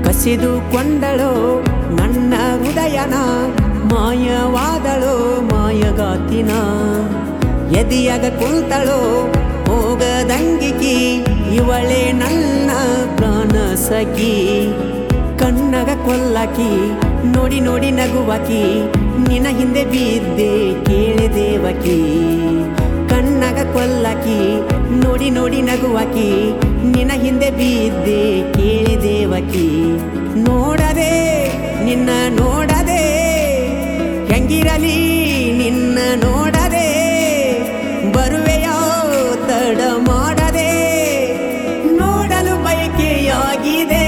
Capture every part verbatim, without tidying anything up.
ಕಸಿದುಕೊಂಡಳೋ ನನ್ನ ಹೃದಯನ, ಮಾಯವಾದಳೋ ಮಾಯಗಾತಿನ. ಎದಿಯಾಗ ಕುಂತಳೋ ಹೋಗದಂಗಿಕಿ, ಇವಳೆ ನನ್ನ ಪ್ರಾಣ ಸಖಿ. ಕಣ್ಣಗ ಕೊಲ್ಲಕಿ, ನೋಡಿ ನೋಡಿ ನಗುವಕಿ, ನಿನ್ನ ಹಿಂದೆ ಬಿದ್ದೆ ಕೇಳೆ ದೇವಕಿ. ಕಣ್ಣಗ ಕೊಲ್ಲಕಿ, ನೋಡಿ ನೋಡಿ ನಗುವಕಿ, ನಿನ್ನ ಹಿಂದೆ ಬಿದ್ದೆ ಕೇಳೆ ದೇವಕಿ. ನೋಡದೆ ನಿನ್ನ ನೋಡದೆ ಹೆಂಗಿರಲಿ ನಿನ್ನ ನೋಡದೆ, ಬರುವೆಯೋ ತಡ ಮಾಡದೆ ನೋಡಲು ಬಯಕೆಯಾಗಿದೆ.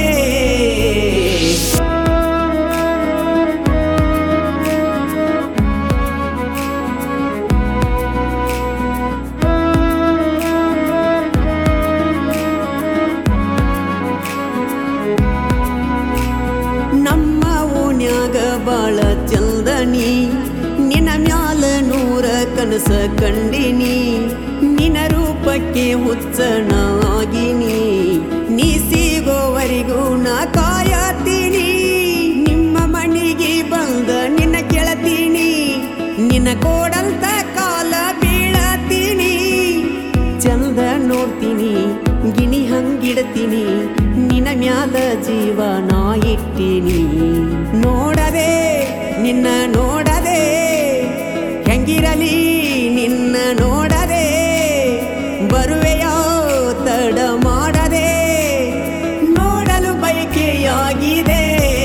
ನಮ್ಮ ಓಣ್ಯಾಗ ಬಾಳ ಚಂದನಿ, ನಿನ್ನ ಮ್ಯಾಲ ನೂರ ಕನಸ ಕಂಡಿನಿ. ನಿನ್ನ ರೂಪಕ್ಕೆ ಹುಚ್ಚನಾಗಿನಿ, ನೀ ಸಿಗೋವರೆಗೂ ನಾ ಕಾಯತೀನಿ. ನಿಮ್ಮ ಮಣಿಗೆ ಬಂದ ನಿನ್ನ ಕೆಳತೀನಿ, ನಿನ್ನ ಕೋಡಂತ ಕಾಲ ಬೀಳತೀನಿ. ಚಂದ ನೋಡ್ತೀನಿ ಗಿಣಿ ಹಂಗಿಡ್ತೀನಿ, ನಿನ್ನ ಮ್ಯಾಲ ಜೀವ ನಾ ಇಟ್ಟಿನಿ. ನೋಡದೆ ನಿನ್ನ ನೋಡದೆ ಹೆಂಗಿರಲಿ ನಿನ್ನ ನೋಡದೆ, ಬರುವೆಯೋ ತಡ ಮಾಡದೆ ನೋಡಲು ಬಯಕೆಯಾಗಿದೆ.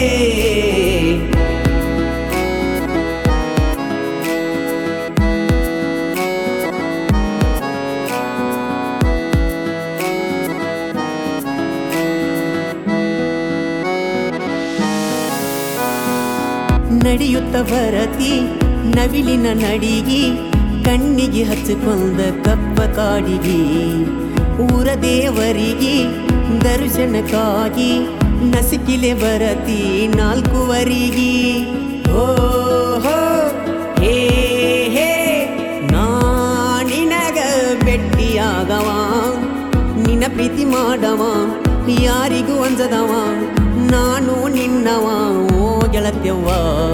ನಡೆಯುತ್ತ ಬರತಿ ನವಿಲಿನ ನಡಿಗಿ, ಕಣ್ಣಿಗೆ ಹಚ್ಚಿಕೊಂಡ ಕಪ್ಪ ಕಾಡಿಗಿ. ಊರ ದೇವರಿಗೆ ದರ್ಶನಕ್ಕಾಗಿ ನಸಿಕಿಲೆ ಬರತಿ ನಾಲ್ಕುವರಿಗಿ. ಓ ಹೋ ಹೇ ಹೇ ನಾ ನಿನಗ ಭೆಟ್ಟಿಯಾಗವ, ನಿನ್ನ ಪ್ರೀತಿ ಮಾಡವ, ಯಾರಿಗೂ ಅಂಜದವ, ನಾನು ನಿನ್ನವ ಓ ಗೆಳತ್ಯವ್ವ.